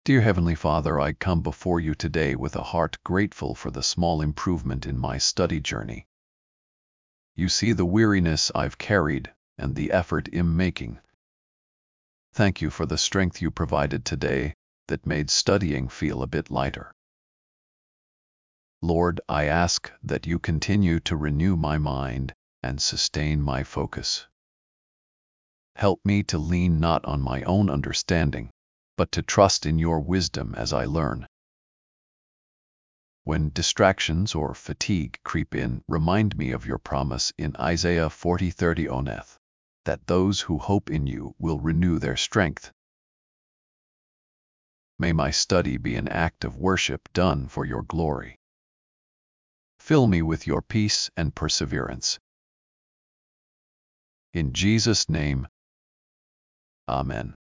Dear Heavenly Father, I come before you today with a heart grateful for the small improvement in my study journey. You see the weariness I've carried and the effort I'm making. Thank you for the strength you provided today that made studying feel a bit lighter. Lord, I ask that you continue to renew my mind and sustain my focus. Help me to lean not on my own understanding, but to trust in your wisdom as I learn. When distractions or fatigue creep in, remind me of your promise in Isaiah 40:30 oneth, that those who hope in you will renew their strength. May my study be an act of worship done for your glory. Fill me with your peace and perseverance. In Jesus' name, Amen.